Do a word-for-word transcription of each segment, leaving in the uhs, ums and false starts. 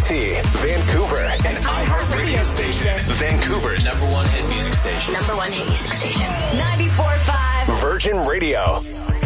T, Vancouver, an iHeartRadio station. Vancouver's number one hit music station. Number one hit music station. ninety-four point five. Virgin Radio.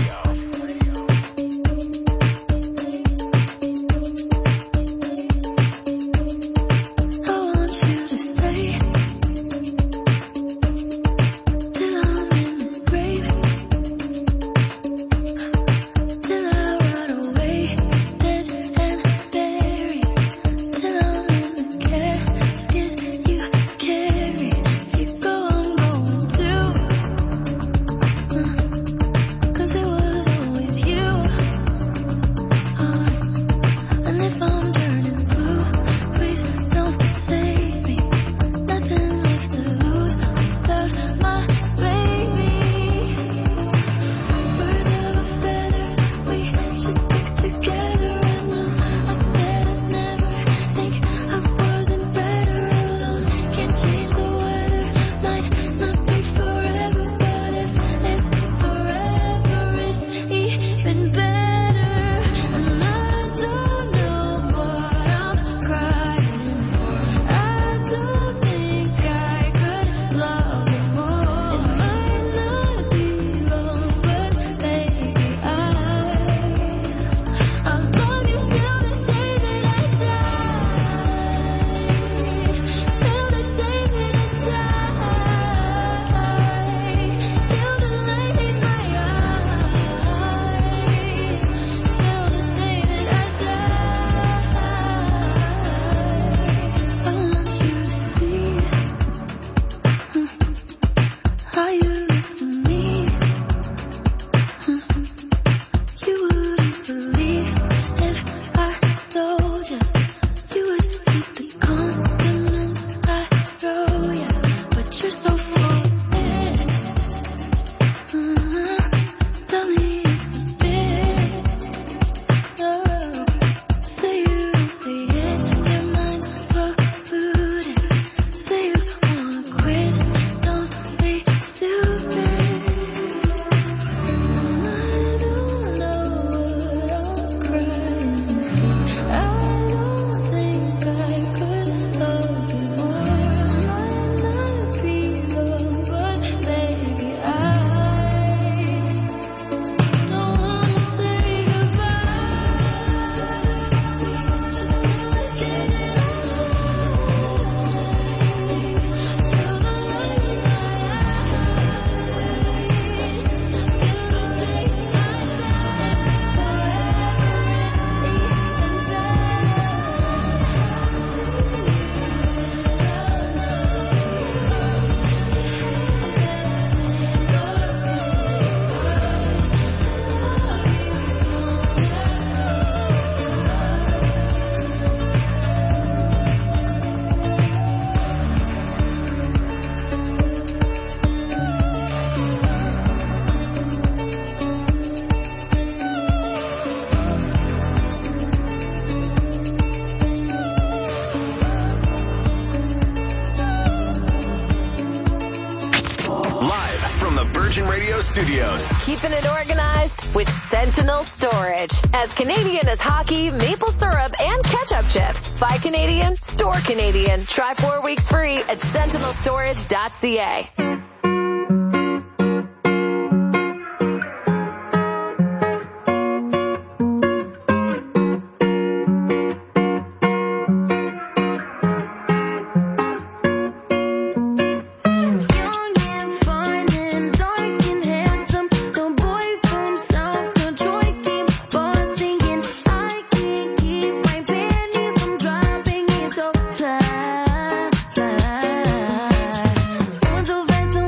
Studios. Keeping it organized with Sentinel Storage. As Canadian as hockey, maple syrup, and ketchup chips. Buy Canadian, store Canadian. Try four weeks free at sentinel storage dot c a. Fly, fly. Going so fast.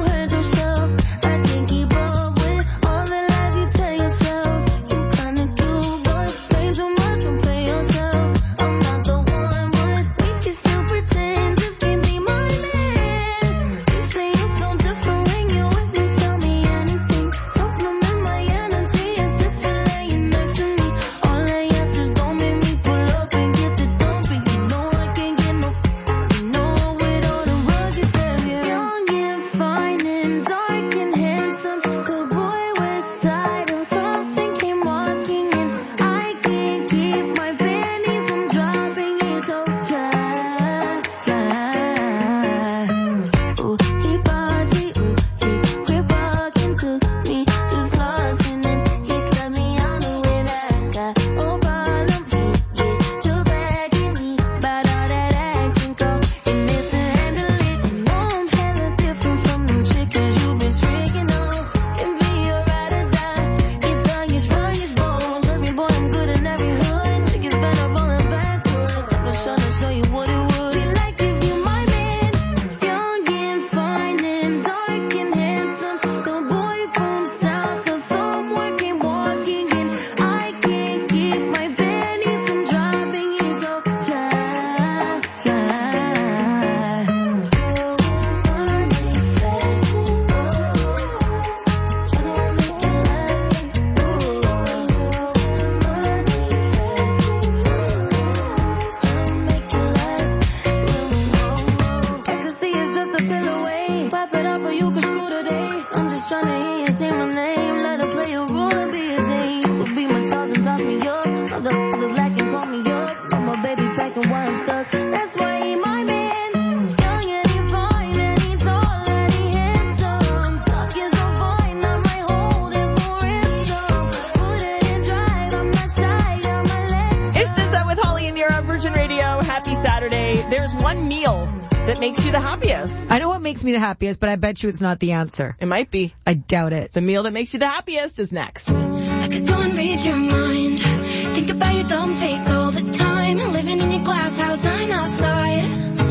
there's one meal that makes you the happiest. I know what makes me the happiest, but I bet you it's not the answer. It might be. I doubt it. The meal that makes you the happiest is next. I could go and read your mind. Think about your dumb face all the time. Living in your glass house, I'm outside.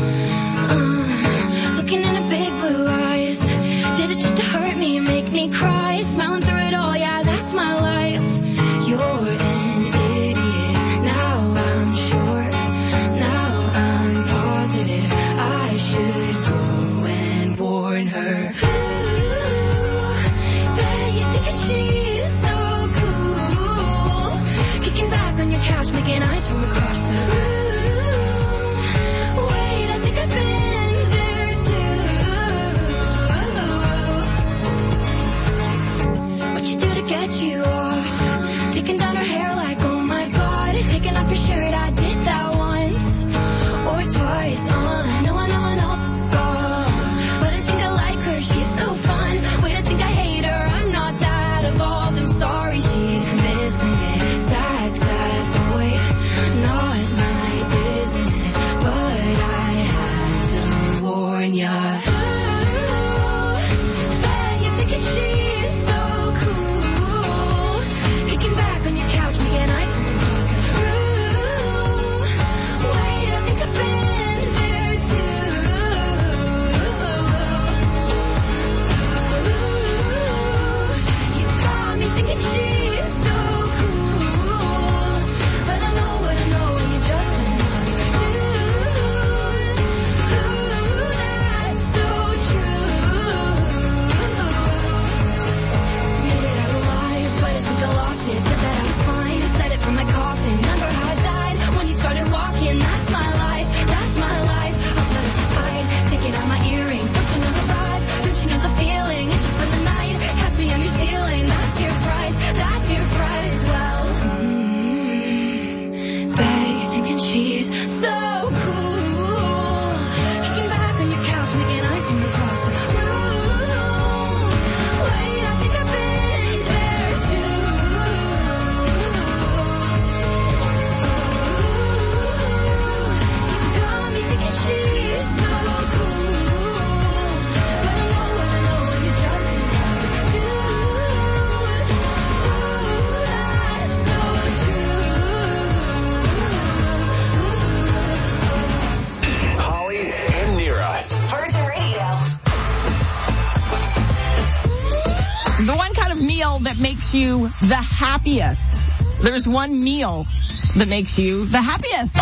Uh, looking in her big blue eyes. Did it just to hurt me and make me cry? Smiling through it all, yeah, that's my life. You're an idiot. Now I'm sure. Now I'm positive. I should go and warn her. Ooh, bet you think that she's so cool. Kicking back on your couch, making eyes from across the room. Wait, I think I've been there too. What you do to get you off? Taking down her hair like, oh my god. Taking off your shirt, I did that once or twice. Uh, no, I know, I know. Oh, but I think I like her, she's so fun. Wait, I think I hate her, I'm not that evolved. I'm sorry, she's missing it. Sad, sad boy, not my business, but I had to warn ya. Ooh, bet you think that she's so cool. Kicking back on your couch, making eyes from across the room. Wait, I think I've been there too. You got me thinking she's so cool, but I know what I know when you're just another dude. Ooh, that's so true. Made it out alive, but I think I lost it. Said that I was fine, said it from my coffin. Remember how I died when you started walking? That's my life, that's my life. I'll let it hide, taking out my earrings. Don't you know the vibe? Don't you know the feeling? It's just for the night, catch me on your ceiling. That's your prize, that's your prize. Well, mm, bet you're thinking she's so cool. Kicking back on your couch, making eyes from across the room. Wait, I think I've been there too. You got me thinking she's so cool, but I know what I know when you're just another dude. Ooh, that's so true. Holly and Nira. Virgin Radio. The one kind of meal that makes you the happiest. There's one meal that makes you the happiest.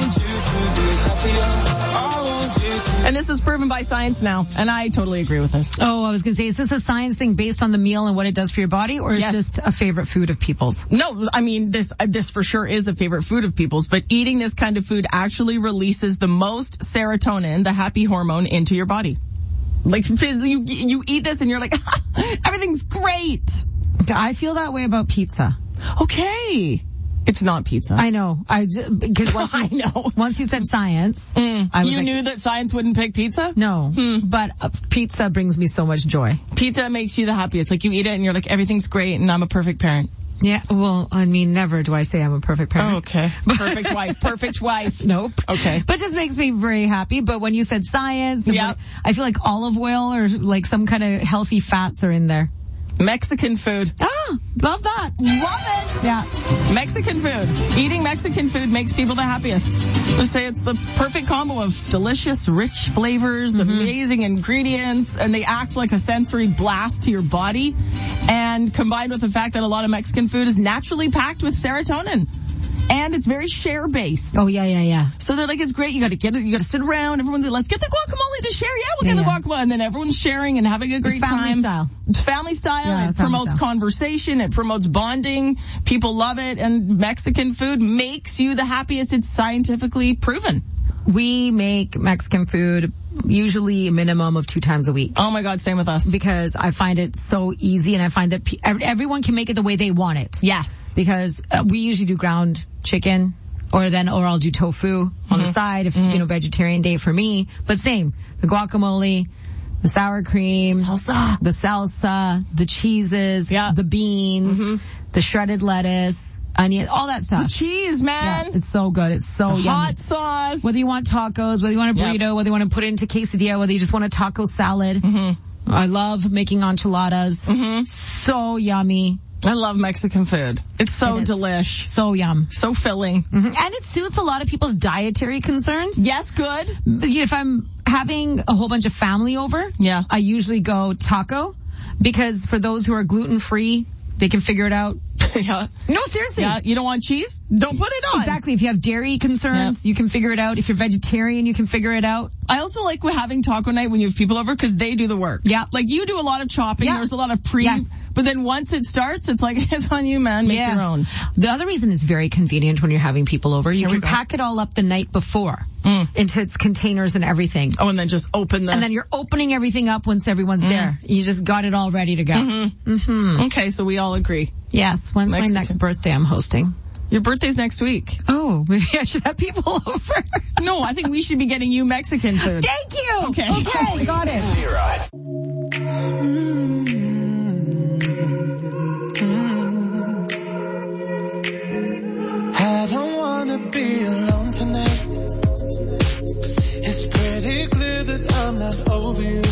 And this is proven by science now, and I totally agree with this. Oh, I was going to say, is this a science thing based on the meal and what it does for your body, or is Yes. this a favorite food of people's? No, I mean, this uh, this for sure is a favorite food of people's, but eating this kind of food actually releases the most serotonin, the happy hormone, into your body. Like, you, you eat this and you're like, everything's great. I feel that way about pizza. Okay. It's not pizza. I know. I j- because once I you, know. once you said science, Mm. I was You like, knew that science wouldn't pick pizza? no. Hmm. But uh, pizza brings me so much joy. Pizza makes you the happiest. Like, you eat it and you're like, everything's great and I'm a perfect parent. Yeah. Well, I mean, never do I say I'm a perfect parent. Oh, okay. Perfect wife. Perfect wife. Nope. Okay. But just makes me very happy. But when you said science, and Yeah. when- I feel like olive oil or like some kind of healthy fats are in there. Mexican food. Ah, love that. Love it. Yeah. Mexican food. Eating Mexican food makes people the happiest. Let's say it's the perfect combo of delicious, rich flavors, Mm-hmm. amazing ingredients, and they act like a sensory blast to your body. And combined with the fact that a lot of Mexican food is naturally packed with serotonin. And it's very share-based. Oh, yeah, yeah, yeah. So they're like, it's great. You got to get it. You got to sit around. Everyone's like, let's get the guacamole to share. Yeah, we'll Yeah, get yeah. the guacamole. And then everyone's sharing and having a great family time. style. It's family style. Yeah, it family promotes style. conversation. It promotes bonding. People love it. And Mexican food makes you the happiest. It's scientifically proven. We make Mexican food usually a minimum of two times a week. Oh my God, same with us. Because I find it so easy, and I find that pe- ev- everyone can make it the way they want it. Yes. Because uh, we usually do ground chicken, or then, or I'll do tofu on the side if, you know, vegetarian day for me. But same, the guacamole, the sour cream, Salsa. the salsa, the cheeses, Yeah. the beans, Mhm. the shredded lettuce, onion, all that stuff. The cheese, man. Yeah, it's so good. It's so the yummy. hot sauce. Whether you want tacos, whether you want a burrito, Yep. whether you want to put it into quesadilla, whether you just want a taco salad. Mm-hmm. I love making enchiladas. Mm-hmm. So yummy. I love Mexican food. It's so It is. delish. So yum. So filling. Mm-hmm. And it suits a lot of people's dietary concerns. Yes, good. If I'm having a whole bunch of family over, Yeah. I usually go taco, because for those who are gluten-free, they can figure it out. yeah. No, seriously. Yeah, you don't want cheese? Don't put it on. Exactly. If you have dairy concerns, you can figure it out. If you're vegetarian, you can figure it out. I also like having taco night when you have people over because they do the work. Yeah. Like you do a lot of chopping. Yeah. There's a lot of pre. Yes. But then once it starts, it's like, it's on you, man. Make Yeah. your own. The other reason it's very convenient when you're having people over, you Here we can go. pack it all up the night before Mm. into its containers and everything. Oh, and then just open the. And then you're opening everything up once everyone's there. You just got it all ready to go. Mm-hmm. Mm-hmm. Okay, so we all agree. Yes. When's Mexican. my next birthday I'm hosting? Your birthday's next week. Oh, maybe I should have people over. No, I think we should be getting you Mexican food. Thank you. Okay. Okay, got it. I don't wanna be alone tonight. It's pretty clear that I'm not over you.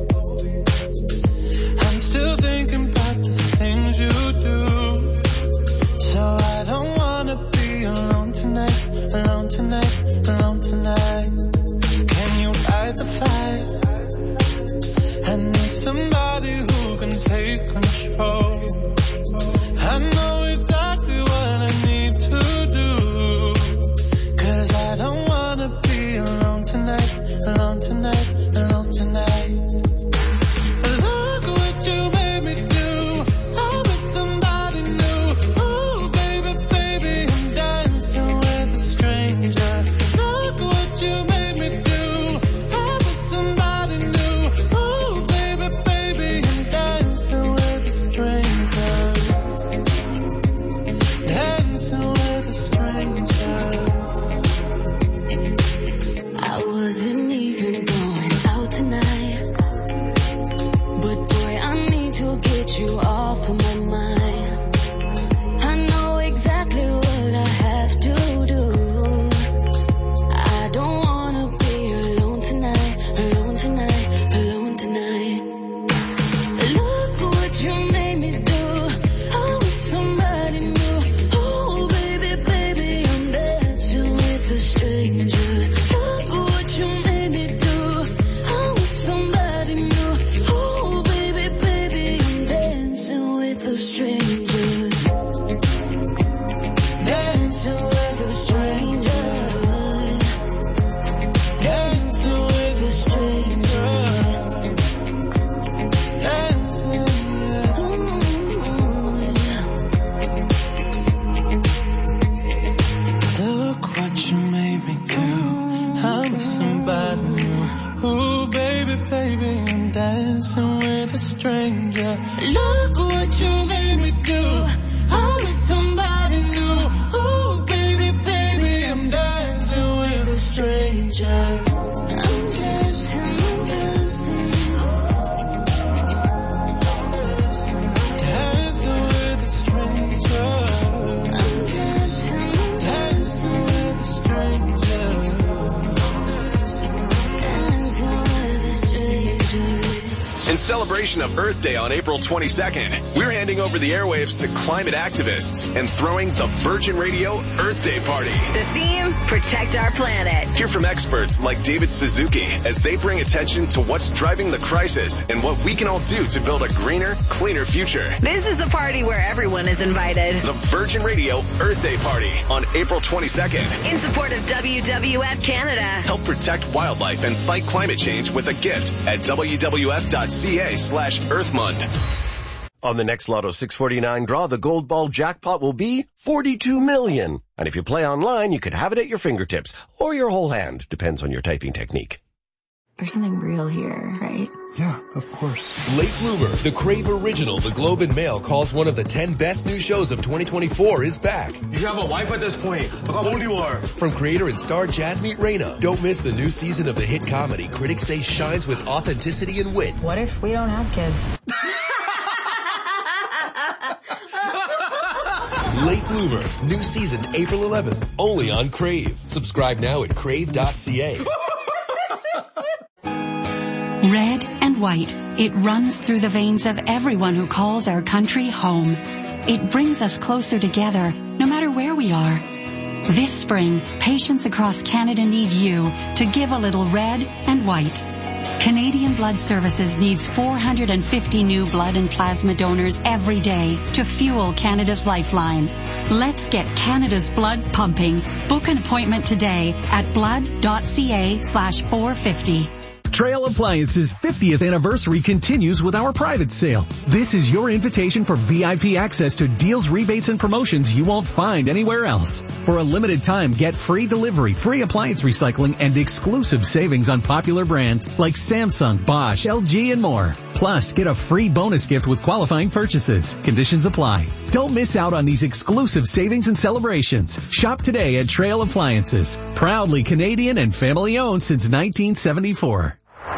I'm still thinking about the things you do. So I don't wanna be alone tonight, alone tonight, alone tonight. Can you fight the fight? I need somebody who can take control. I know exactly what I need to do. Cause I don't wanna be alone tonight, alone tonight, alone tonight. Look what you made me do. I'm with somebody new. Oh baby, baby, I'm dancing with a stranger. Look what you made me do. I'm with somebody new. Oh baby, baby, I'm dancing with a stranger. Dancing with a stranger. I wasn't even going out tonight, but boy, I need to get you off of my mind. I know exactly what I have to do. I don't wanna be alone tonight, alone tonight, alone tonight. Look what you made me do. I'm with somebody new. Oh baby, baby, I'm dancing with a stranger. Look what you made me do. I'm with somebody new. Oh baby, baby, I'm dancing with a stranger. Dancing with a stranger. Dancing with a stranger. Dancing, yeah. Ooh, Look what you made me do. I'm with somebody new. Ooh, baby, baby, I'm dancing with a stranger. Look what you made me do. I'm with somebody new. Ooh, baby, baby, I'm dancing with a stranger. I'm dancing, I'm dancing. Dancing with a stranger. I'm dancing, I'm Dancing with a stranger. dancing with a stranger. In celebration of Earth Day on April twenty-second, we're handing over the airwaves to climate activists and throwing the Virgin Radio Earth Day party. The theme, protect our planet. Hear from experts like David Suzuki as they bring attention to what's driving the crisis and what we can all do to build a greener, cleaner future. This is a party where everyone is invited. The Virgin Radio Earth Day party on April twenty-second. In support of W W F Canada. Help protect wildlife and fight climate change with a gift at W W F dot C A slash Earth Month. On the next Lotto six forty-nine draw, the gold ball jackpot will be forty-two million. And if you play online, you could have it at your fingertips or your whole hand. Depends on your typing technique. There's something real here, right? Yeah, of course. Late bloomer, the Crave original, The Globe and Mail calls one of the ten best new shows of twenty twenty-four is back. You have a wife at this point. Look how old you are. From creator and star Jasmine Reyna. Don't miss the new season of the hit comedy critics say shines with authenticity and wit. What if we don't have kids? Late Bloomer. New season April eleventh. Only on Crave. Subscribe now at crave dot c a. Red and white. It runs through the veins of everyone who calls our country home. It brings us closer together, no matter where we are. This spring, patients across Canada need you to give a little red and white. Canadian Blood Services needs four hundred fifty new blood and plasma donors every day to fuel Canada's lifeline. Let's get Canada's blood pumping. Book an appointment today at blood dot c a slash four fifty. Trail Appliances fiftieth anniversary continues with our private sale. This is your invitation for V I P access to deals, rebates, and promotions you won't find anywhere else. For a limited time, get free delivery, free appliance recycling, and exclusive savings on popular brands like Samsung, Bosch, L G, and more. Plus, get a free bonus gift with qualifying purchases. Conditions apply. Don't miss out on these exclusive savings and celebrations. Shop today at Trail Appliances. Proudly Canadian and family owned since nineteen seventy-four.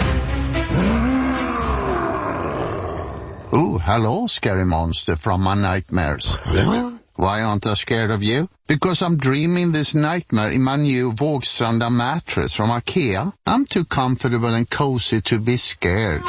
Oh, hello, scary monster from my nightmares. Why aren't I scared of you? Because I'm dreaming this nightmare in my new Vågstranda mattress from IKEA. I'm too comfortable and cozy to be scared.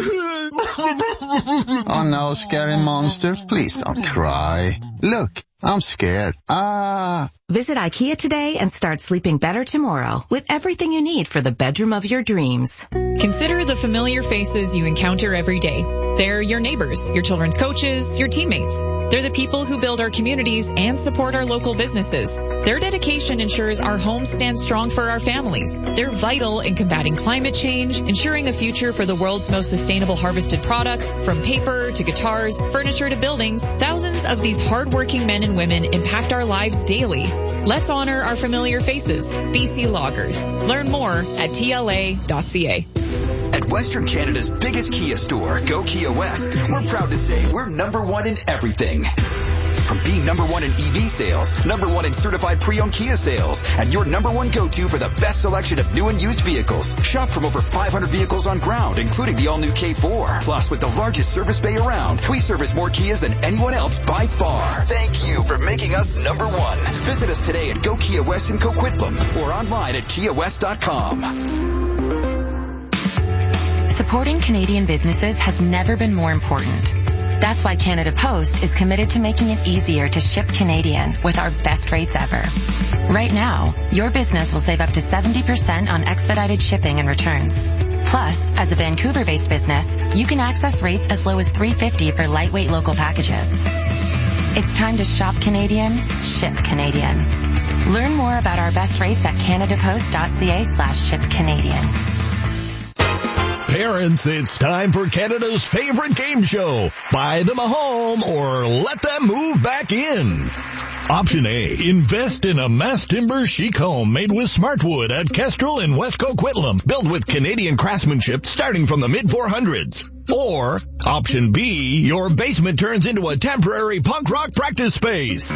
Oh no, scary monster, please don't cry. Look, I'm scared. Ah. Visit IKEA today and start sleeping better tomorrow with everything you need for the bedroom of your dreams. Consider the familiar faces you encounter every day. They're your neighbors, your children's coaches, your teammates. They're the people who build our communities and support our local businesses. Their dedication ensures our homes stand strong for our families. They're vital in combating climate change, ensuring a future for the world's most sustainable harvested products, from paper to guitars, furniture to buildings. Thousands of these hardworking men and women impact our lives daily. Let's honor our familiar faces. B C Loggers. Learn more at T L A dot C A. At Western Canada's biggest Kia store, Go Kia West, we're proud to say we're number one in everything. From being number one in E V sales, number one in certified pre-owned Kia sales, and your number one go-to for the best selection of new and used vehicles. Shop from over five hundred vehicles on ground, including the all-new K four. Plus, with the largest service bay around, we service more Kias than anyone else by far. Thank you for making us number one. Visit us today at Go Kia West in Coquitlam or online at kia west dot com. Supporting Canadian businesses has never been more important. That's why Canada Post is committed to making it easier to ship Canadian with our best rates ever. Right now, your business will save up to seventy percent on expedited shipping and returns. Plus, as a Vancouver-based business, you can access rates as low as three dollars and fifty cents for lightweight local packages. It's time to shop Canadian, ship Canadian. Learn more about our best rates at canada post dot c a slash ship Canadian. Parents, it's time for Canada's favorite game show. Buy them a home or let them move back in. Option A, invest in a mass timber chic home made with Smartwood at Kestrel in West Coquitlam, built with Canadian craftsmanship starting from the mid four hundreds. Or, option B, your basement turns into a temporary punk rock practice space.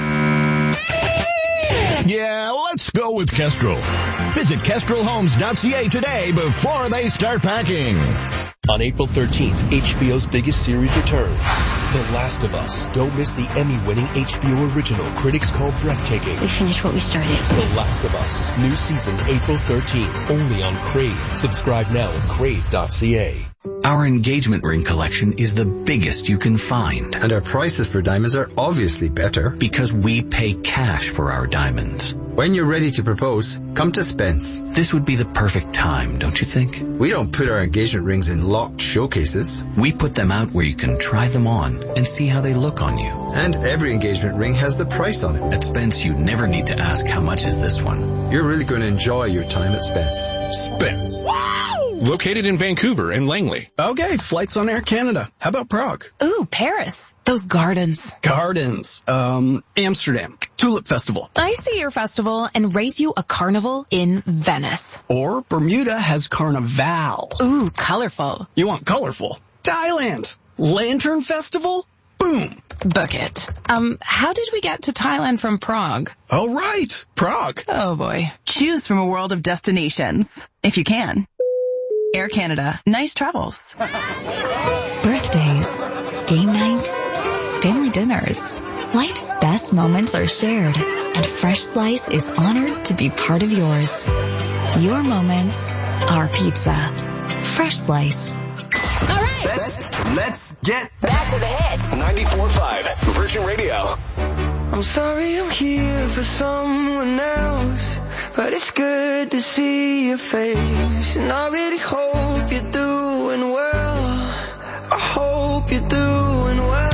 Yeah, let's go with Kestrel. Visit kestrel homes dot c a today before they start packing. On April thirteenth, H B O's biggest series returns. The Last of Us. Don't miss the Emmy-winning H B O original critics call breathtaking. We finished what we started. The Last of Us. New season April thirteenth. Only on Crave. Subscribe now at crave dot c a. Our engagement ring collection is the biggest you can find. And our prices for diamonds are obviously better. Because we pay cash for our diamonds. When you're ready to propose, come to Spence. This would be the perfect time, don't you think? We don't put our engagement rings in locked showcases. We put them out where you can try them on and see how they look on you. And every engagement ring has the price on it. At Spence, you never need to ask how much is this one. You're really going to enjoy your time at Spence. Spence. Wow! Located in Vancouver and Langley. Okay, flights on Air Canada. How about Prague? Ooh, Paris. Those gardens. Gardens. Um, Amsterdam. Tulip Festival. I see your festival and raise you a carnival in Venice. Or Bermuda has Carnival. Ooh, colorful. You want colorful? Thailand. Lantern Festival? Boom. Book it. Um, how did we get to Thailand from Prague? Oh, right. Prague. Oh, boy. Choose from a world of destinations, if you can. Air Canada. Nice travels. Birthdays, game nights, family dinners. Life's best moments are shared, and Fresh Slice is honored to be part of yours. Your moments, our pizza. Fresh Slice. All right. Let's, let's get back to the hits. ninety-four point five Virgin Radio. I'm sorry I'm here for someone else, but it's good to see your face. And I really hope you're doing well. I hope you're doing well.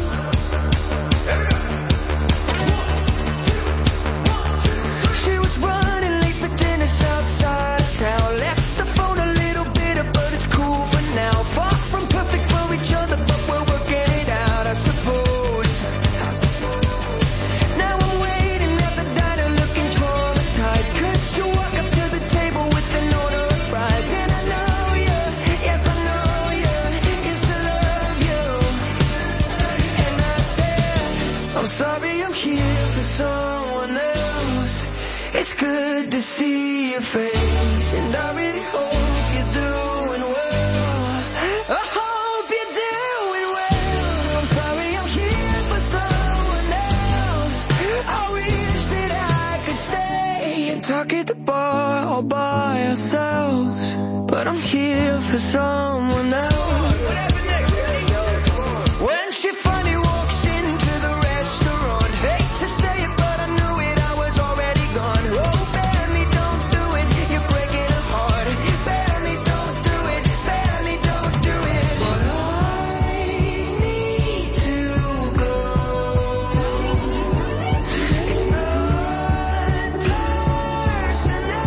She was running late for dinner outside of town. Left the phone a little bitter, but it's cool for now. Far from perfect for each other, but we're working it out, I suppose. Now I'm waiting at the diner looking traumatized, 'cause you walk up to the table with an order of fries. And I know you, yes I know you, used to love you. And I said, I'm sorry I'm here for someone else. It's good to see your face, and I really hope you're doing well. I hope you're doing well. I'm sorry I'm here for someone else. I wish that I could stay and talk at the bar all by ourselves, but I'm here for someone else. When she finally walks into the restaurant, hate to say it, but I knew it, I was already gone. Oh, Benny, don't do it, you're breaking her heart. Benny, don't do it, Benny, don't do it. But I need to go. It's not personal.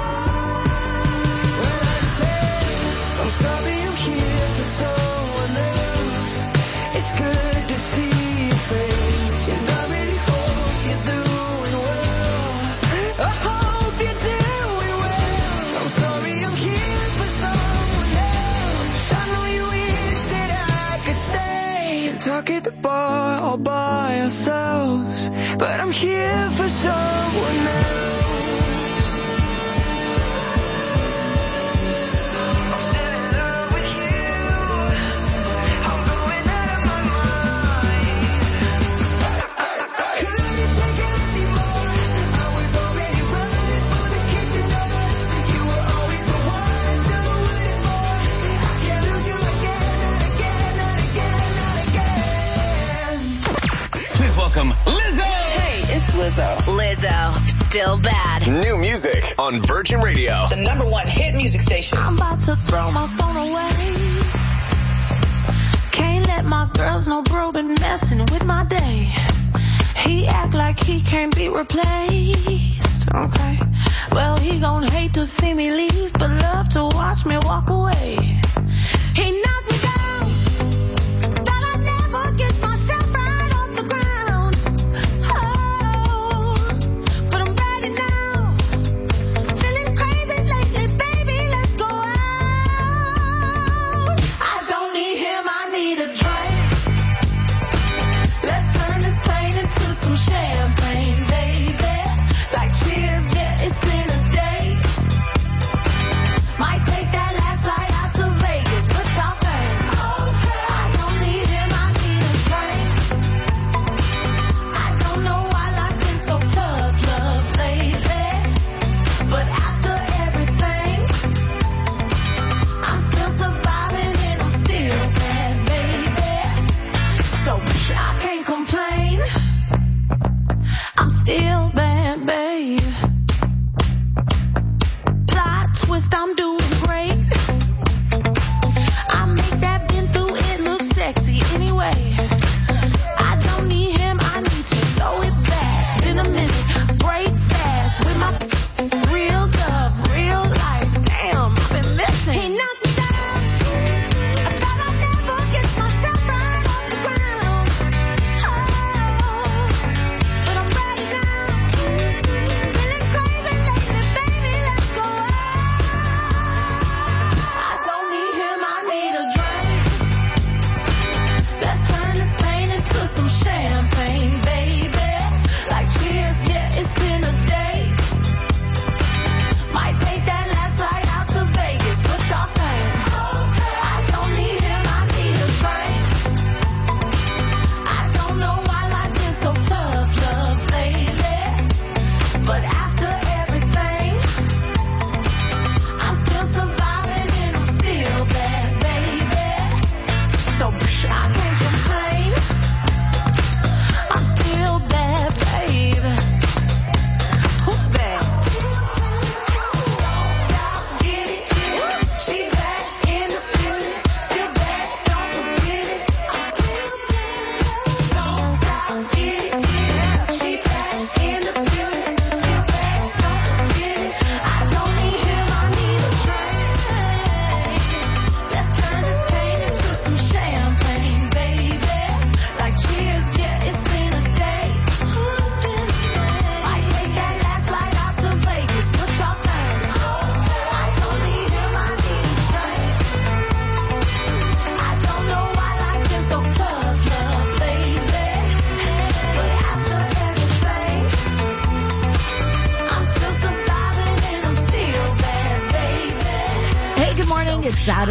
When I say I'm sorry I'm here for someone else, it's good to see your face, and I really hope you're doing well. I hope you're doing well. I'm sorry I'm here for someone else. I know you wish that I could stay and talk at the bar all by ourselves, but I'm here for someone else. I'm still in love with you. I'm going out of my mind. I couldn't take it anymore. I was already running for the kitchen doors. You were always the one I still waiting for. I can't lose you again, not again, not again, not again. Please welcome Lizzo. Hey, it's Lizzo. Lizzo, still bad. New music on Virgin Radio. The number one hit music station. I'm about to throw my phone away. Can't let my girls know bro been messing with my day. He act like he can't be replaced. Okay, well he gon' hate to see me leave, but love to watch me walk away. He knocked me down, thought I'd never get myself right off the ground. Oh, but I'm ready now, feeling crazy lately, baby, let's go out. I don't need him, I need a drink. Let's turn this pain into some champagne, baby. Like cheers, yeah, it's been a day. Might take that last flight out to Vegas.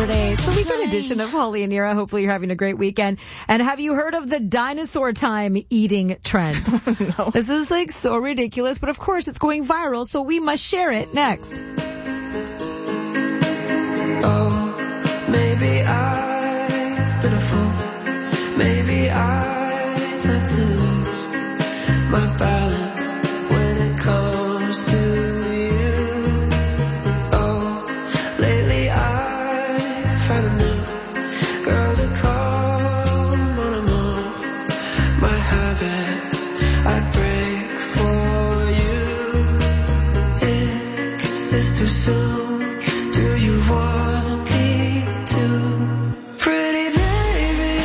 Saturday. It's the weekend edition of Holly and Nira. Hopefully you're having a great weekend. And have you heard of the dinosaur time eating trend? No. This is like so ridiculous, but of course it's going viral, so we must share it next. Oh, maybe I've been a fool. Maybe I tend to lose my balance when it comes to you. Oh, lately I found a new girl to call mon amour. My habits I'd break for you. Is this too soon? Do you want me to? Pretty baby,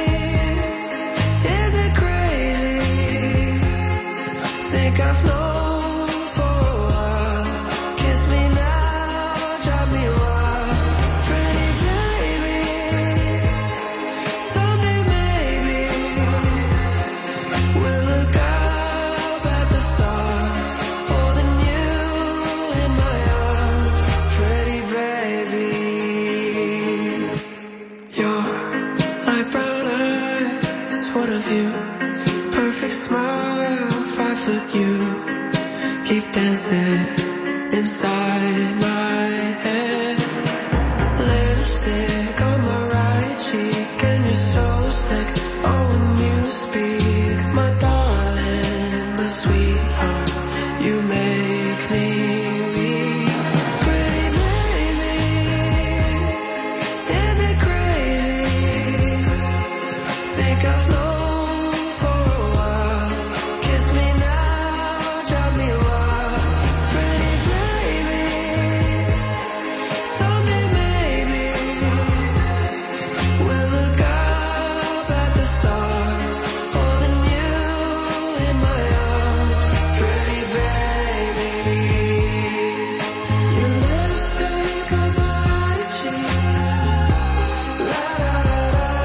is it crazy? Think I've known for a while. Kiss me now, drive me wild. Pretty baby, someday maybe we'll look up at the stars, holding you in my arms. Pretty baby, you're like brown eyes, what of you? Perfect smile, five foot you. Keep dancing inside my head. Lipstick on my right cheek, and you're so sick. Oh, when you speak, my darling, my sweetheart, you make me weak. Pretty baby, is it crazy? Think I've known for a while. Kiss me now, drive me wild. Pretty baby, someday maybe we'll look up at the stars, holding you in my arms. Pretty baby, your lipstick on my right cheek. La da da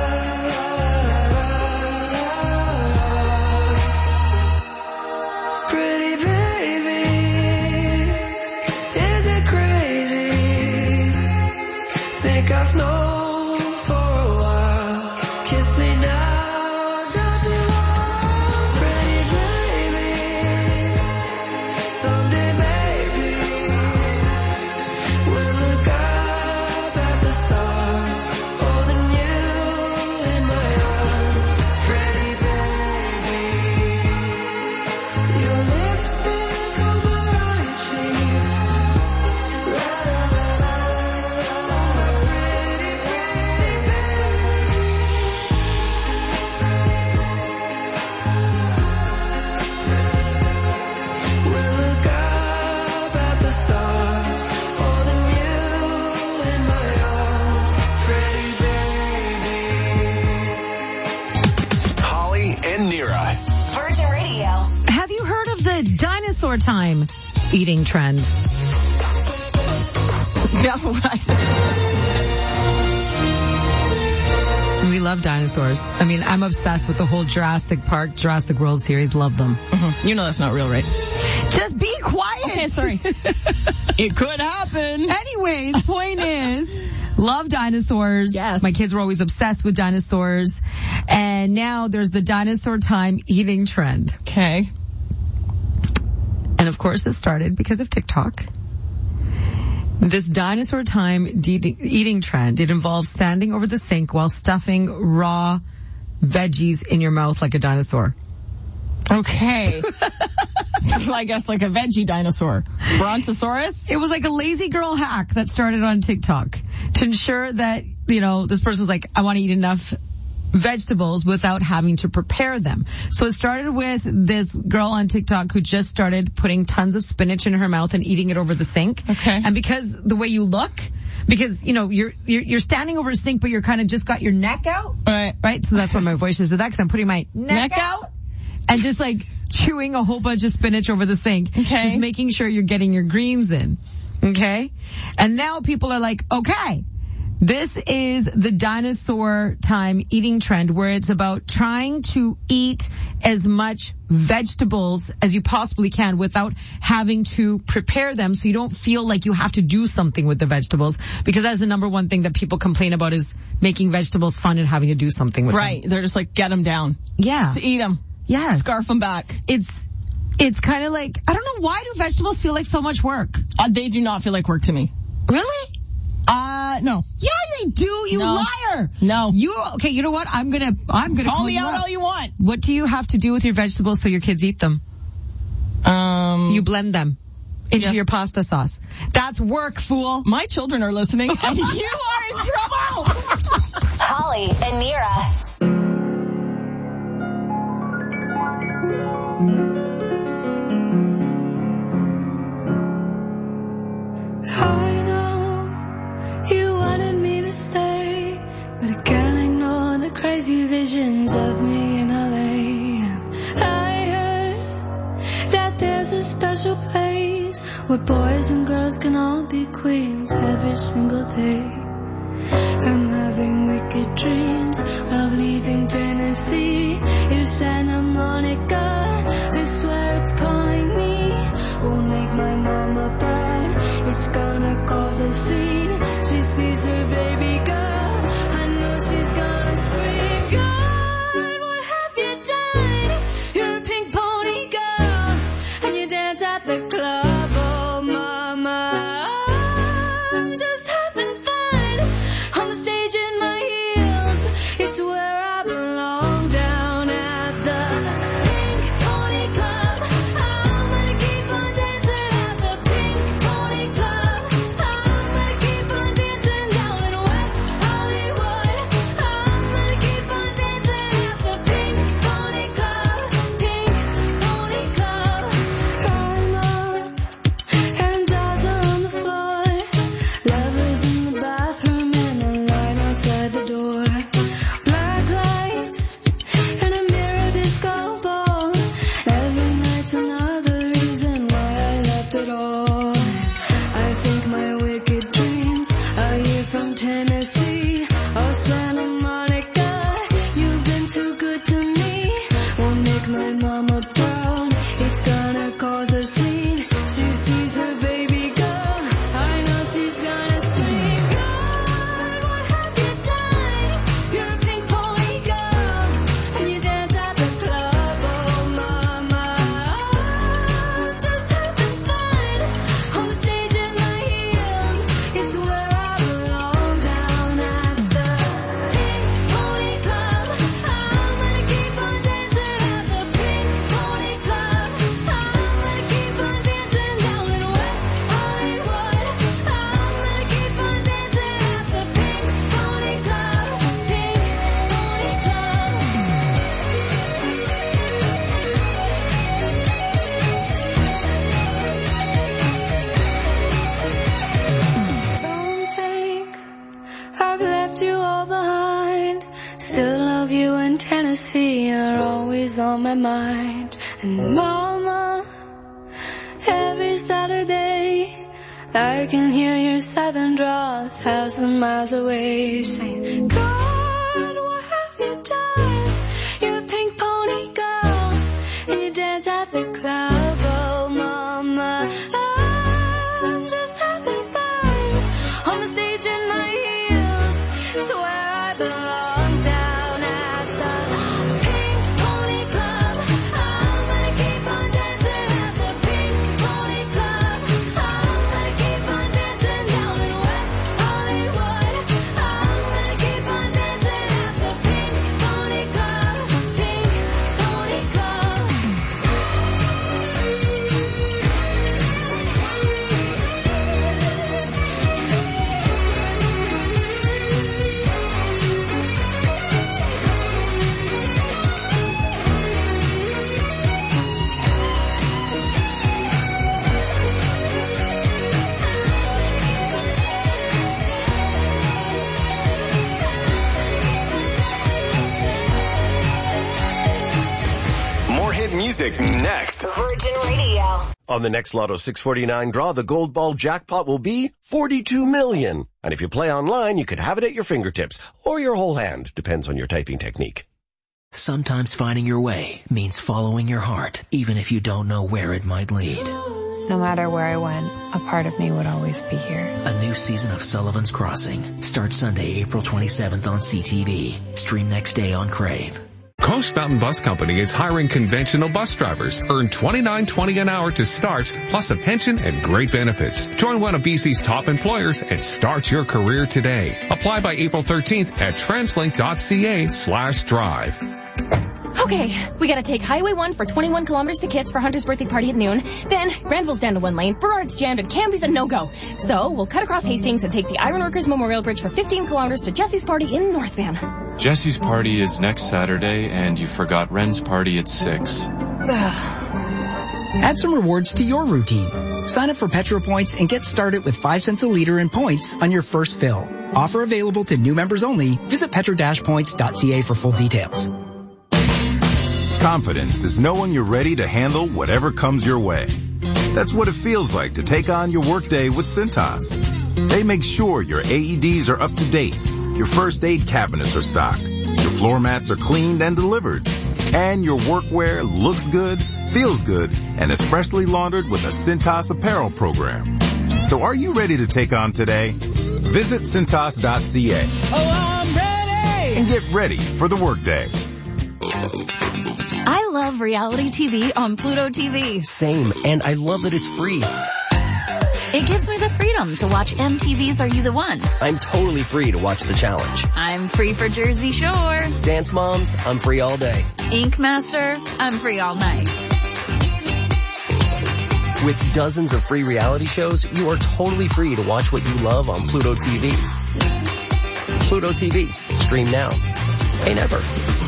da. Pretty baby, is it crazy? Think I've known for a while. Kiss me now, drive me wild. Pretty baby, someday maybe we'll look up at the stars, holding you in my arms. Pretty baby, your lipstick on my right cheek. La da da da, pretty pretty baby. We'll look up at the stars, holding you in my arms. Pretty baby. Holly and Nira. Virgin Radio. Have you heard of the dinosaur time eating trend? No, We love dinosaurs. I mean, I'm obsessed with the whole Jurassic Park, Jurassic World series. Love them. You know that's not real, right? Just be quiet. Okay, sorry. It could happen. Anyways, point is, love dinosaurs. Yes. My kids were always obsessed with dinosaurs. And now there's the dinosaur time eating trend. Okay. And of course, this started because of TikTok. This dinosaur time de- eating trend, it involves standing over the sink while stuffing raw veggies in your mouth like a dinosaur. Okay. I guess like a veggie dinosaur. Brontosaurus? It was like a lazy girl hack that started on TikTok to ensure that, you know, this person was like, I want to eat enough vegetables without having to prepare them. So it started with this girl on TikTok who just started putting tons of spinach in her mouth and eating it over the sink. Okay. And because the way you look, because, you know, you're, you're, you're standing over a sink, but you're kind of just got your neck out. Right. Right? So that's why my voice is that, because I'm putting my neck, Neck out. out? And just like chewing a whole bunch of spinach over the sink. Okay. Just making sure you're getting your greens in. Okay? And now people are like, okay, This is the dinosaur time eating trend where it's about trying to eat as much vegetables as you possibly can without having to prepare them so you don't feel like you have to do something with the vegetables, because that's the number one thing that people complain about is making vegetables fun and having to do something with right. them. Right. They're just like, get them down. Yeah. Just eat them. Yeah. Scarf them back. It's, it's kind of like, I don't know, why do vegetables feel like so much work? Uh, they do not feel like work to me. Really? Uh, no. Yeah, they do, you no. liar. No. You, okay, you know what? I'm gonna, I'm gonna call, call me you out up. all you want. What do you have to do with your vegetables so your kids eat them? Um. You blend them into yeah. your pasta sauce. That's work, fool. My children are listening, and you are in trouble. Holly and Nira. I know you wanted me to stay, but I can't ignore the crazy visions of me in L A. I heard that there's a special place where boys and girls can all be queens every single day. I'm having wicked dreams of leaving Tennessee to Santa Monica. I swear it's calling me. Won't make my mama proud. It's gonna cause a scene. She sees her baby girl. I know she's gonna scream. God, what have you done? You're a pink pony girl, and you dance at the club. Oh, mama, I'm just having fun on the stage in my heels. It's where I belong, down at the Pink Pony Club. I'm gonna keep on dancing at the Pink Pony Club. I'm gonna keep on dancing down in West Hollywood. I'm gonna keep on dancing at the Pink Pony Club. Pink Pony Club. I'm up and dolls are on the floor. Lovers in the bathroom and a line outside the door. Black lights and a mirror disco ball. Every night's another reason why I left it all. I think my wicked dreams are here from Tennessee or Santa Monica. You've been too good to me. Won't make my mama proud. It's gonna cause a scene. She sees her baby girl. I know she's gonna scream. God, what have you done? You're a pink pony girl, and you dance at the club. Oh, mama, I'm just having fun on the stage in my heels. It's where I belong, down at the Pink Pony Club. I'm gonna keep on dancing at the Pink Pony Club. I'm gonna keep on dancing down in West Hollywood. I'm gonna keep on dancing at the Pink Pony Club. Pink Pony Club. Don't think I've left you all behind. Still love you in Tennessee. You're always on my mind. And mama, every Saturday I can hear your southern drawl a thousand miles away, saying, God, what have you done? You're a pink pony girl, and you dance at the club. Oh, mama, I'm just having fun on the stage in my heels. It's where I belong, down at the Pink Pony Club. I'm gonna keep on dancing at the Pink Pony Club. I'm gonna keep on dancing down in West Hollywood. I'm gonna keep on dancing at the Pink Pony Club. Pink Pony Club. music next. Virgin Radio. On the next Lotto six forty-nine draw, the gold ball jackpot will be forty-two million dollars. And if you play online, you could have it at your fingertips or your whole hand. Depends on your typing technique. Sometimes finding your way means following your heart, even if you don't know where it might lead. No matter where I went, a part of me would always be here. A new season of Sullivan's Crossing starts Sunday, April twenty-seventh on C T V. Stream next day on Crave. Coast Mountain Bus Company is hiring conventional bus drivers. Earn twenty-nine twenty an hour to start, plus a pension and great benefits. Join one of B C's top employers and start your career today. Apply by April thirteenth at translink.ca slash drive. Okay, we gotta take Highway one for twenty-one kilometers to Kits for Hunter's birthday party at noon. Then, Granville's down to one lane, Burrard's jammed, and Canby's a no-go. So, we'll cut across Hastings and take the Ironworkers Memorial Bridge for fifteen kilometers to Jesse's party in North Van. Jesse's party is next Saturday, and you forgot Ren's party at six. Add some rewards to your routine. Sign up for Petro Points and get started with five cents a liter in points on your first fill. Offer available to new members only. Visit petro dash points dot c a for full details. Confidence is knowing you're ready to handle whatever comes your way. That's what it feels like to take on your workday with Cintas. They make sure your A E Ds are up to date, your first aid cabinets are stocked, your floor mats are cleaned and delivered, and your workwear looks good, feels good, and is freshly laundered with a Cintas apparel program. So are you ready to take on today? Visit cintas dot c a. Oh, I'm ready! And get ready for the workday. I love reality T V on Pluto T V. Same, and I love that it's free. It gives me the freedom to watch M T V's Are You the One? I'm totally free to watch The Challenge. I'm free for Jersey Shore. Dance Moms, I'm free all day. Ink Master, I'm free all night. With dozens of free reality shows, you are totally free to watch what you love on Pluto T V. Pluto T V. Stream now. Pay never.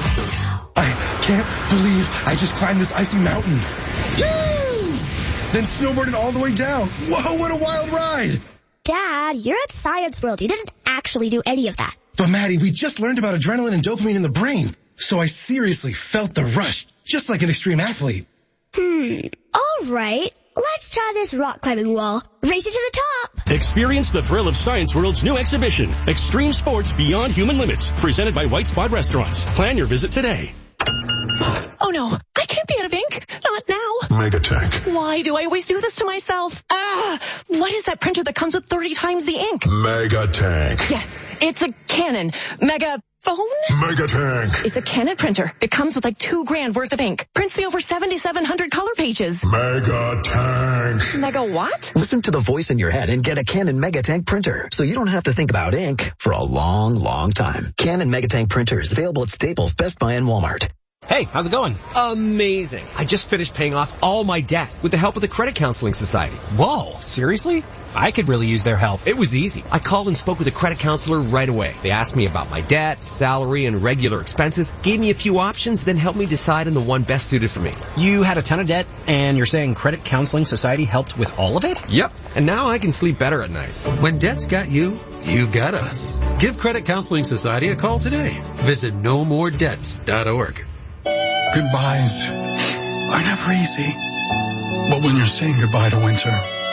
Can't believe I just climbed this icy mountain. Woo! Then snowboarded all the way down. Whoa, what a wild ride. Dad, you're at Science World. You didn't actually do any of that. But Maddie, we just learned about adrenaline and dopamine in the brain. So I seriously felt the rush, just like an extreme athlete. Hmm. All right. Let's try this rock climbing wall. Race it to the top. Experience the thrill of Science World's new exhibition, Extreme Sports Beyond Human Limits, presented by White Spot Restaurants. Plan your visit today. Oh no, I can't be out of ink. Not now. Megatank. Why do I always do this to myself? Ah, what is that printer that comes with thirty times the ink? Megatank. Yes, it's a Canon. Mega phone? Megatank. It's a Canon printer. It comes with like two grand worth of ink. Prints me over seventy-seven hundred color pages. Megatank. Mega what? Listen to the voice in your head and get a Canon Megatank printer, so you don't have to think about ink for a long, long time. Canon Megatank printers available at Staples, Best Buy, and Walmart. Hey, how's it going? Amazing. I just finished paying off all my debt with the help of the Credit Counseling Society. Whoa, seriously? I could really use their help. It was easy. I called and spoke with a credit counselor right away. They asked me about my debt, salary, and regular expenses, gave me a few options, then helped me decide on the one best suited for me. You had a ton of debt, and you're saying Credit Counseling Society helped with all of it? Yep. And now I can sleep better at night. When debt's got you, you've got us. Give Credit Counseling Society a call today. Visit no more debts dot org. Goodbyes are never easy. But when you're saying goodbye to winter,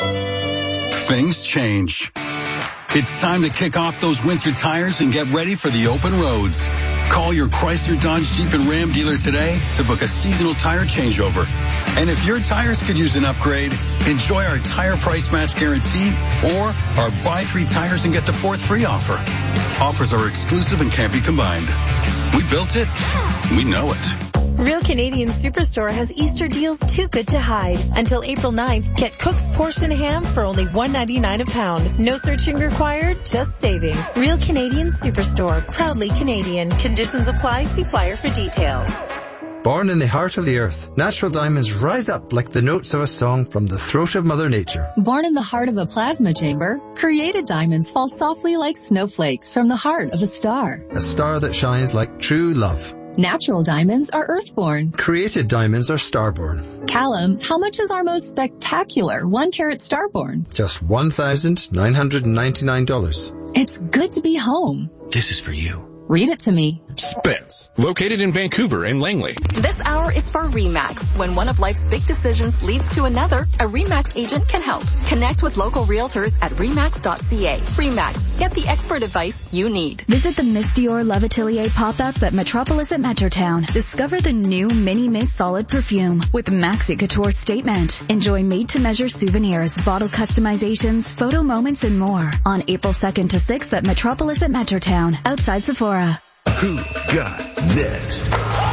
things change. It's time to kick off those winter tires and get ready for the open roads. Call your Chrysler, Dodge, Jeep, and Ram dealer today to book a seasonal tire changeover. And if your tires could use an upgrade, enjoy our tire price match guarantee or our buy three tires and get the fourth free offer. Offers are exclusive and can't be combined. We built it. We know it. Real Canadian Superstore has Easter deals too good to hide. Until April ninth, get Cook's Portion Ham for only one ninety-nine a pound. No searching required, just saving. Real Canadian Superstore, proudly Canadian. Conditions apply. See flyer for details. Born in the heart of the earth, natural diamonds rise up like the notes of a song from the throat of Mother Nature. Born in the heart of a plasma chamber, created diamonds fall softly like snowflakes from the heart of a star. A star that shines like true love. Natural diamonds are earthborn. Created diamonds are starborn. Callum, how much is our most spectacular one carat starborn? Just one thousand nine hundred ninety-nine dollars. It's good to be home. This is for you. Read it to me. Spence, located in Vancouver and Langley. This hour is for RE/MAX. When one of life's big decisions leads to another, a RE/MAX agent can help. Connect with local realtors at remax dot c a. RE/MAX. Get the expert advice you need. Visit the Miss Dior Love Atelier pop-up at Metropolis at Metrotown. Discover the new Mini Miss Solid Perfume with Maxi Couture Statement. Enjoy made-to-measure souvenirs, bottle customizations, photo moments, and more on April second to sixth at Metropolis at Metrotown, outside Sephora. Who got next?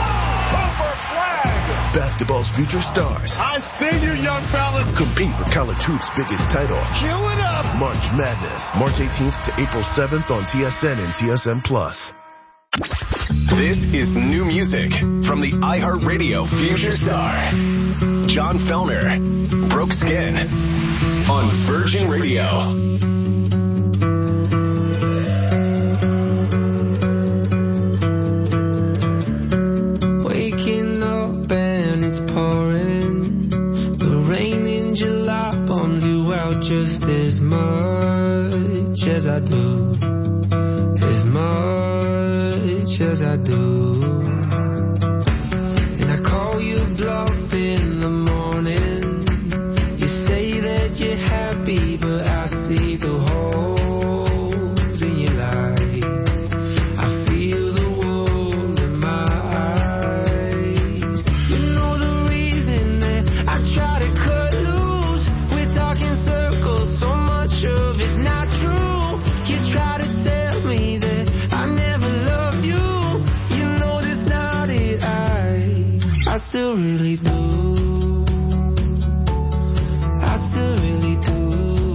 Basketball's future stars. I see you, young fella. Compete for college hoops' biggest title. Cue it up. March Madness, March eighteenth to April seventh on T S N and T S N Plus. This is new music from the iHeartRadio Future Star. John Fellner, Broke Skin on Virgin Radio. Waking up and it's pouring. The rain in July bums you out just as much as I do. As much as I do. And I call you bluff in the morning. You say that you're happy, but I see the holes in your lies. I feel the wound in my eyes. You know the reason that I try to cut loose. We're talking circles, so much of it's not true. You try to tell me that I never loved you. You know that's not it. I, I still really do. I still really do.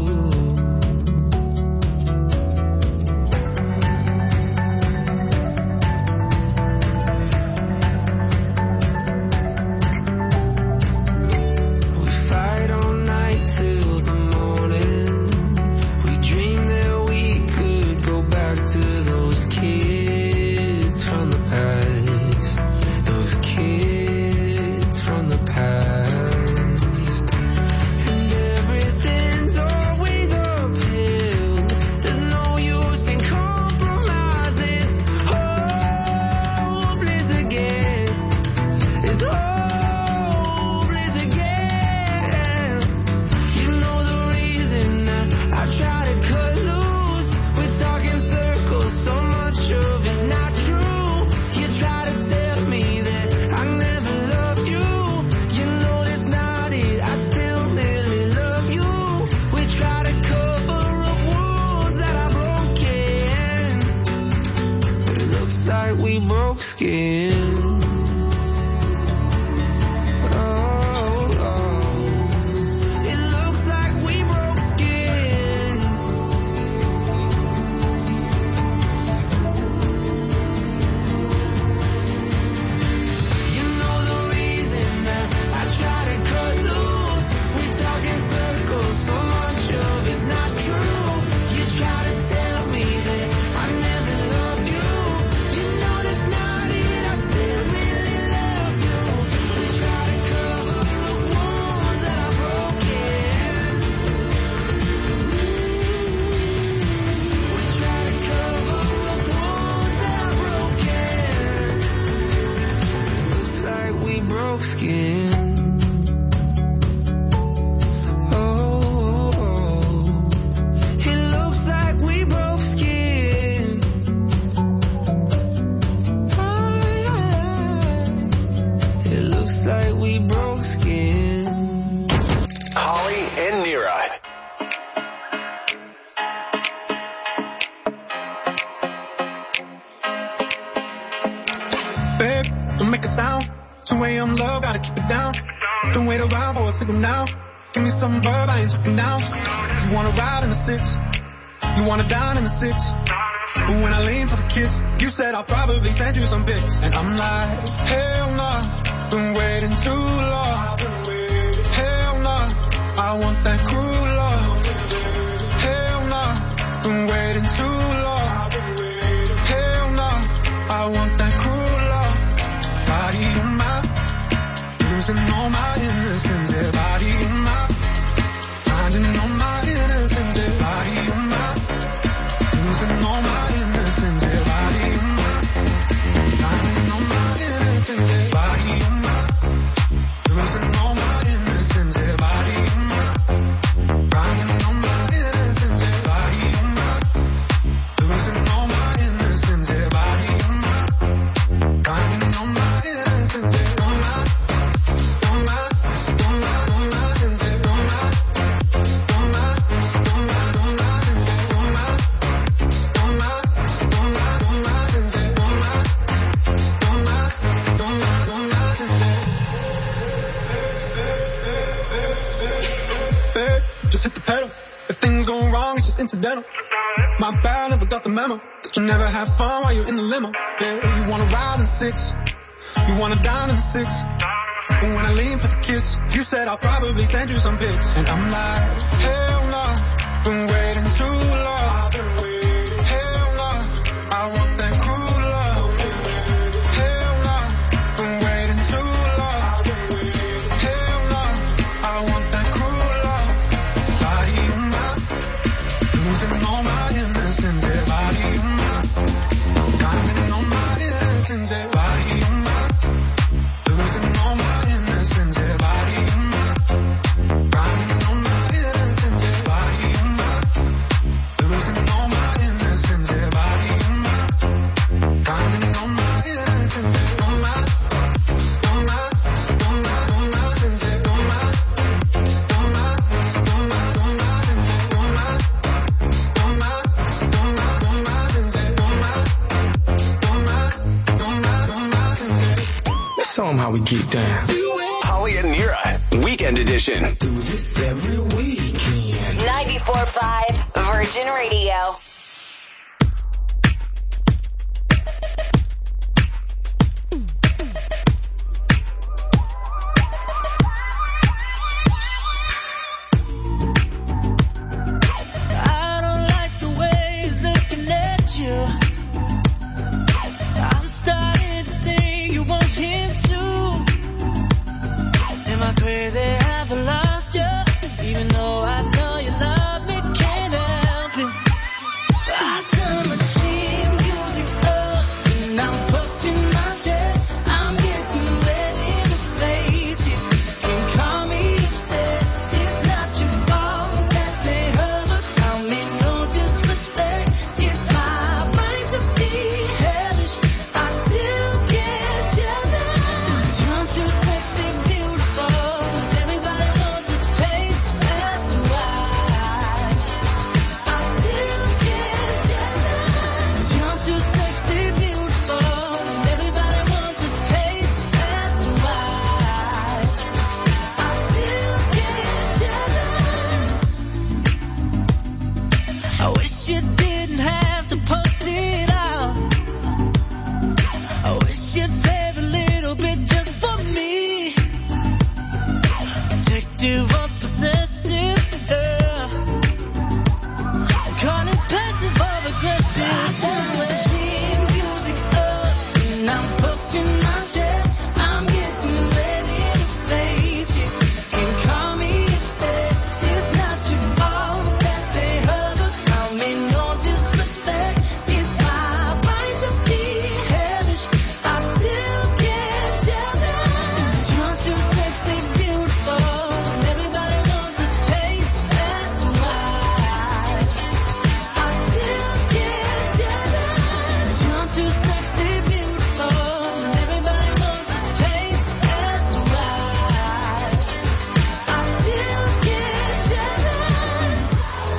We fight all night till the morning. We dream that we could go back to those kids from the past. Those kids from the past. And everything's always uphill. There's no use in compromise. It's hopeless again. It's hopeless again. You know the reason that I try to cut loose. We're talking circles, so much of it's not true. You try to tell me that I never loved you. You know that's not it. I still really love you. We try to cover up wounds that are broken, but it looks like we broke skin. Oh, oh. It looks like we broke skin. You know the reason that I try to cut loose. We're talking circles, so much of it's not true. You try to tell me that I never loved you. You know that's not it. I still really love you. We try to cover up wounds that are broken. We try to cover up wounds that are broken. Looks like we broke skin. Oh, oh, oh. It looks like we broke skin. It looks like we broke skin. Holly and Nira. Babe, don't make a sound. two a.m. love, gotta keep it down. Don't wait around for a signal now. Give me some verb, I ain't talking now. You wanna ride in the six, you wanna dine in the six. But when I lean for the kiss, you said I'll probably send you some pics. And I'm like, hell nah, been waiting too long. Hell nah, I want that cruel love. Hell nah, been waiting too long. Hell nah, I want that cruel love. Body in my, losing all my innocence. Yeah, body in my, finding all my innocence. Yeah, body in my, losing all my innocence. Yeah, body in my. was incidental. My bad, never got the memo. That you never have fun while you're in the limo. Yeah, you wanna ride in six. You wanna dine in the six. But when I lean for the kiss, you said I'll probably send you some pics. And I'm like, hell no, been waiting too long. Hell no, I want that cruel love. Hell no, been waiting too long. Hell no, I want that cruel love. Body of mine, losing all my innocence. Yeah, body of mine, diamond on my innocence. Yeah, body of mine, losing all my innocence. Yeah, body of mine, diamond on my innocence. Yeah, body of mine, losing all my innocence. Yeah, body of mine, diamond on my innocence. Yeah, on my, on my, on my, on my innocence. Yeah, on my, on my, on my, on my innocence. Yeah, on my, on my, on my, on my innocence. Yeah, on my, on my, on my, on my innocence. Yeah. Let's show them how we get down. Holly and Nira, Weekend Edition. Do this every weekend. ninety-four point five Virgin Radio. I don't like the way he's looking at you. I'm starting to think you want him too. Am I crazy? Have I lost you? Even though I know you love me, can't help it. I turn my cheap music up and I'm puffing my chest. I'm getting ready to face it. Can't call me obsessed. It's not your fault that they hurt. I mean no disrespect. It's my right to be hellish. I still get jealous. You're too sexy, beautiful. Everybody wants a taste. That's why I still get jealous. You're too sexy, beautiful. Everybody wants a taste. That's why I still get jealous. I wish you didn't have to post it out. I wish you'd save a little bit just for me. Protective or possessive, yeah. Call it passive or aggressive. I turn my cheap music up and I'm puffing my chest. I'm getting ready to face it. Can't call me obsessed. It's not your fault that they hurt. I mean no disrespect. It's my right to be hellish. I still get jealous. You're too sexy, beautiful. Everybody wants a taste. That's why I still get jealous. You're too sexy, beautiful. Everybody wants a taste. That's why I still get jealous.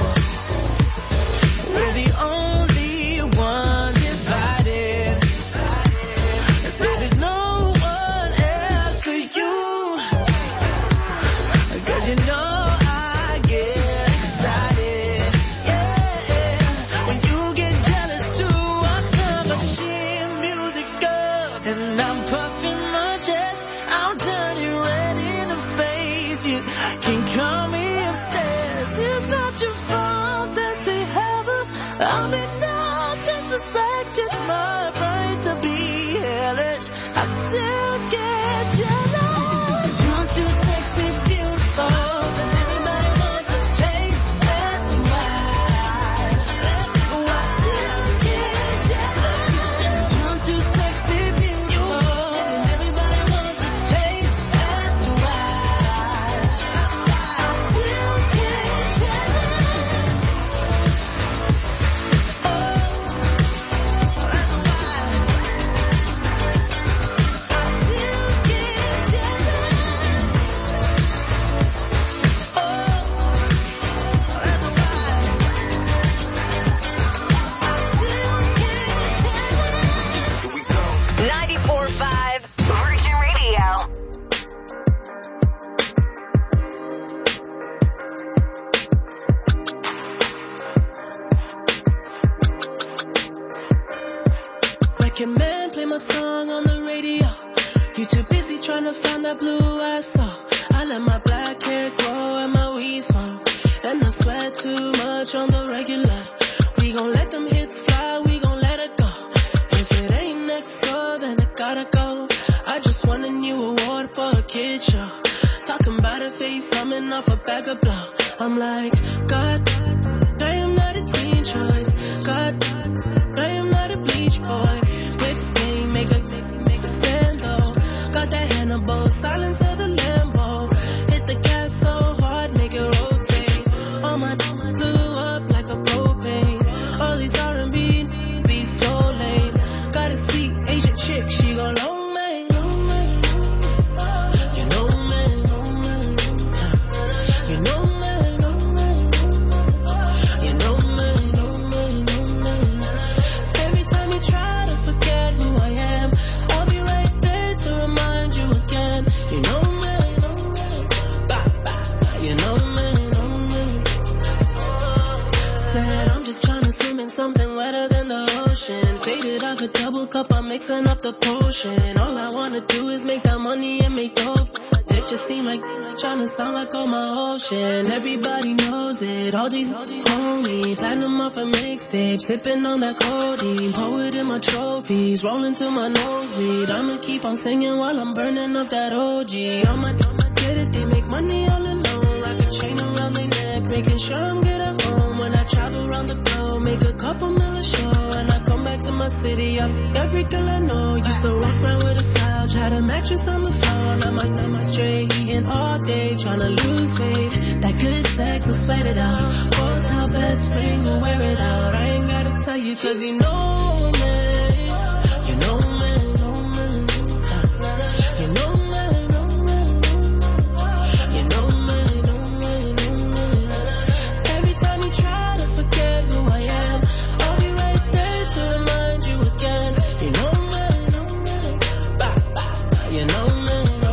We're the only one divided. So there's no one else for you. Cause you know I get excited. Yeah, when you get jealous too. I turn my chin music up and I'm puffing my chest. I'll turn you ready to face you. Can't call me obsessed. It's not your fault that they have her. I mean no disrespect. It's my right to be hellish. I still get jealous. You're too sexy, beautiful. And everybody wants a taste. That's why. That's why I still get jealous. You're too sexy, beautiful. And everybody wants a taste. That's why I still get jealous. ninety-four point five Virgin Radio. American man, play my song on the radio. You too busy trying to find that blue I saw. I let my black hair grow and my weed smoke. And I sweat too much on the regular. We gon' let them hits fly, we gon' let it go. If it ain't next door, then I gotta go. I just won a new award for a kid show. Talking about a face, coming off a bag of blow. I'm like, God, I am not a teen choice. God, I am not a bleach boy. Whip game, make a, make a stand though. Got that Hannibal, silence of the Lambo. Hit the gas so hard, make it rotate. All my blew up like a propane. All these R and B be so lame. Got a sweet Asian chick, she gon' loan me. You know me, you know me, you know me, every time you try to forget who I am, I'll be right there to remind you again. You know me, you know me. Said I'm just trying to swim in something wetter than the ocean. Faded off a double cup, I'm mixing up the potion. All I wanna do is make that money and make dope. It just seem like trying to sound like on my ocean. Everybody knows it, all these homie. Platinum off a mixtape, sipping on that codeine. Poet in my trophies, rolling to my nosebleed. I'ma keep on singing while I'm burning up that O G. All my get it, they make money all alone. Like a chain around their neck, making sure I'm good at home. When I travel around the globe, make a couple mil a show. And I come back to my city, I every girl I know. Used to walk around with a slouch, had a mattress on the floor. Now my, now my straight, eating all day, trying to lose weight. That good sex will sweat it out. Hotel bed springs will wear it out. I ain't gotta tell you, cause you know me. You know me. You know me. You know me. Every time you try to forget who I am, I'll be right there to remind you again. You know me. You know me.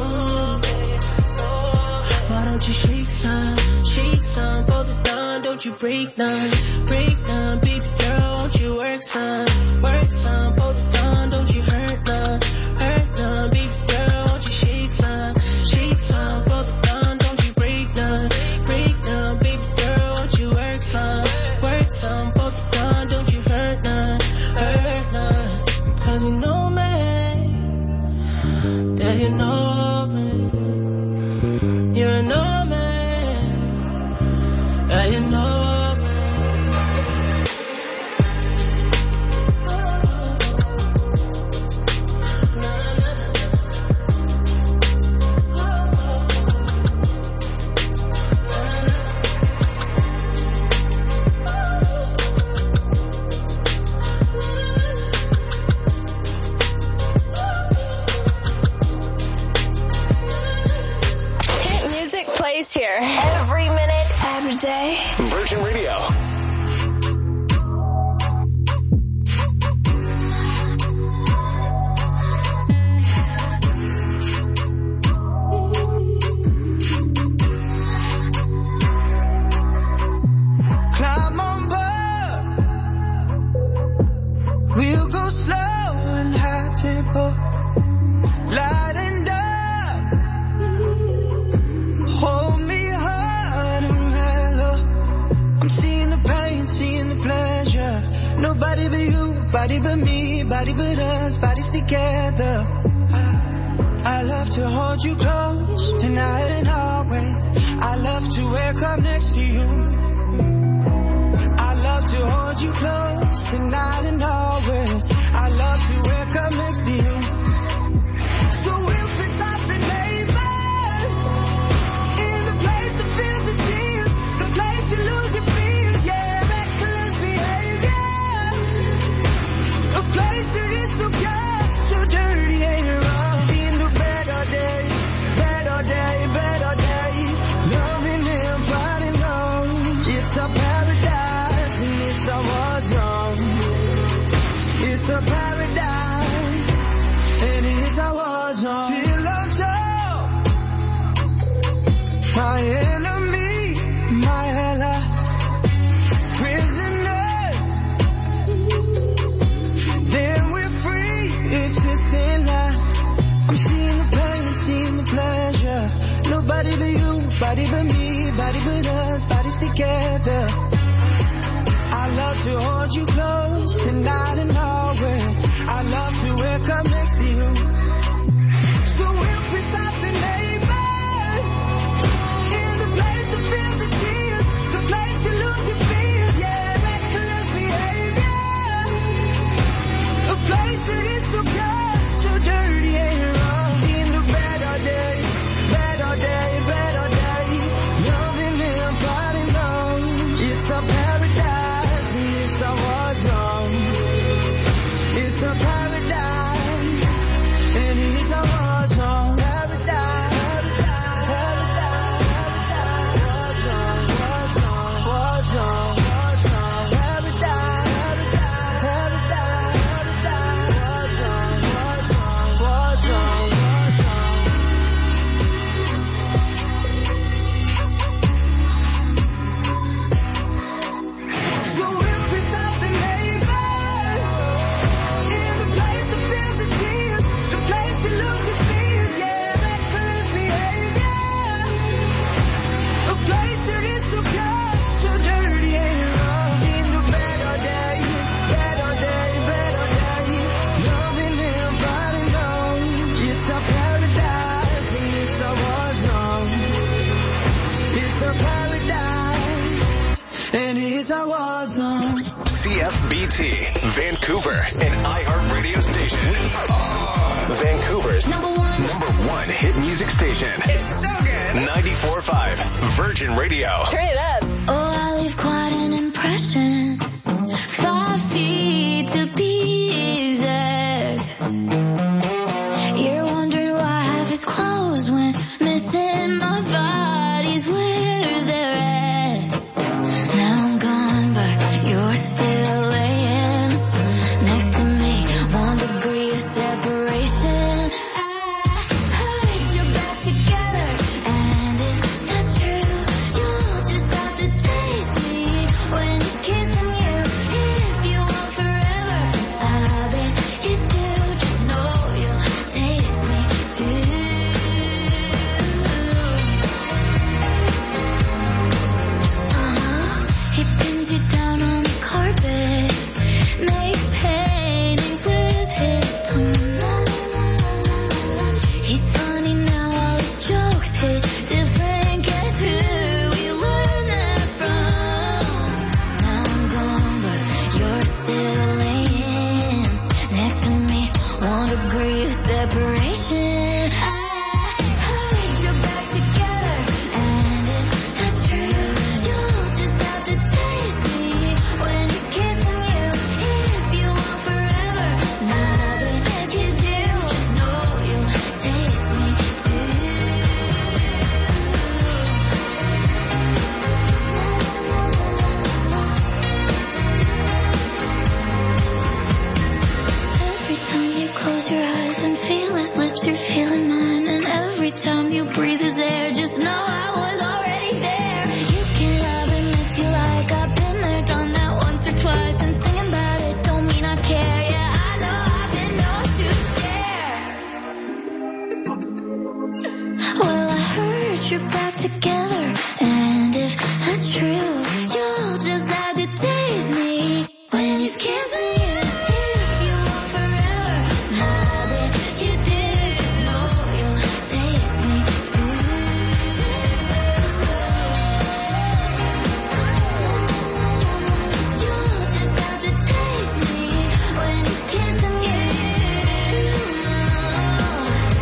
Why don't you shake some, shake some, fold it down, don't you break none, break none, baby girl, won't you work some, work some, fold it down, don't you hurt none, hurt none, baby girl, won't you shake some, shake some, fold it down, don't you break none, break none, baby girl, won't you work some, work some, fold it down, don't you hurt none, hurt none, cause you know me, that you know me. You know me, yeah, you know me. Here every minute, every day. Virgin Radio. Climb on board. We'll go slow and high tempo. Light and dark. Hold me hard and mellow. I'm seeing the pain, seeing the pleasure. Nobody but you, body but me, body but us, bodies together. I, I love to hold you close, tonight and always. I love to wake up next to you. I love to hold you close, tonight and always. I love to wake up next to you. So we'll piss off the neighbors. In the place to feel the tears, the place to lose your fears, yeah, reckless behavior. A place that is so pure, so dirty and wrong. In the better day, better day, better day. Loving everybody knows it's a paradise and it's a war zone. It's a paradise. together. I love to hold you close tonight and always. I love to wake up next to you. So we'll piss off the neighbors in the place to feel the tears, the place to lose your fears, yeah, reckless behavior, a place that is so good, so dirty and wrong. In the better day, better day, better day, loving and fighting long. It's a paradise and it's a war zone. It's a paradise and it's a war zone. Paradise, paradise, paradise, war zone, war zone, war zone, war zone. Paradise, paradise, paradise, war zone, war zone, war zone, war zone. So we'll piss off the neighbors in the place to feel the tears, the place to lose your fears, yeah, reckless behavior, a place that is so good, so dirty and wrong. In the better day, better day, better day, loving and fighting on. It's a paradise and it's a war zone. It's a paradise and it's a war zone. C F B T, Vancouver, an iHeart radio station. Vancouver's number one, number one hit music station. It's so good. ninety-four point five, Virgin Radio. Turn it up. Oh, I leave quite an impression. Five feet to be exact. You're wondering why I have his clothes when missing my body's where they're at. Now I'm gone, but you're still laying next to me. One degree of separation. I heard you're back together, and if that's true, you'll just have to taste me when you're kissing you. If you want forever, I bet you do. Just know you'll taste me too. Uh-huh. He pins you down on the carpet, makes paintings with his thumb. He's funny now, all his jokes hit different. Guess who we learned that from? Now I'm gone, but you're still laying next to me. One degree of separation. I heard you're back together, and if that's true, you'll just have to taste me when he's kissing you. If you want forever, now that you do, just know you'll taste me too. Every time you close your eyes and feel his lips, you're feeling mine. And every time you breathe his air, just know I was already there. You can love him if you like. I've been there, done that once or twice. And singing about it don't mean I care. Yeah, I know I didn't know to share. Well, I heard you're back together, and if that's true,